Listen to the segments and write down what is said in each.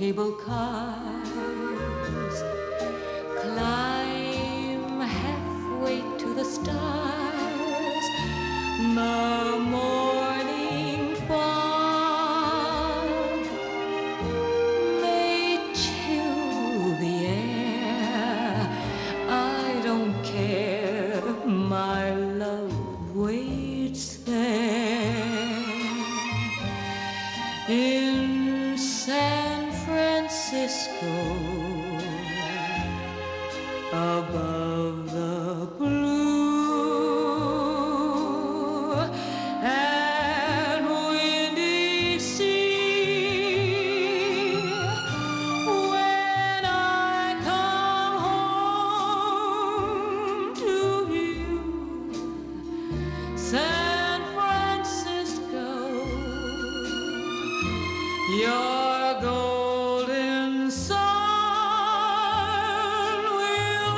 cable cars climb halfway to the stars. The morning fog may chill the air. I don't care, my love waits there in San Francisco, above the blue and windy sea. When I come home to you, San Francisco, your golden sun will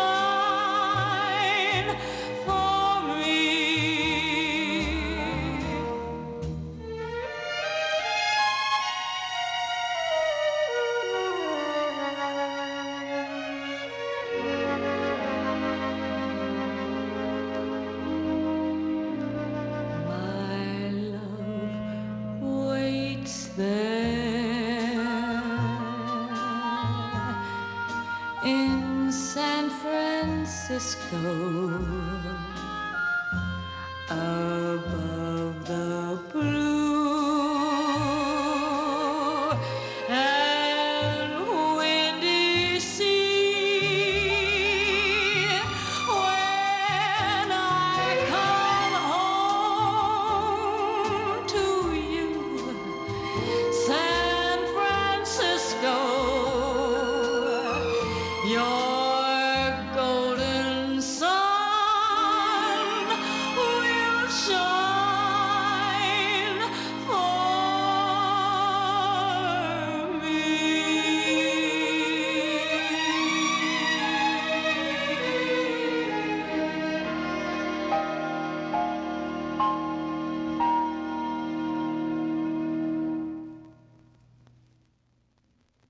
shine for me. My love waits there in San Francisco, above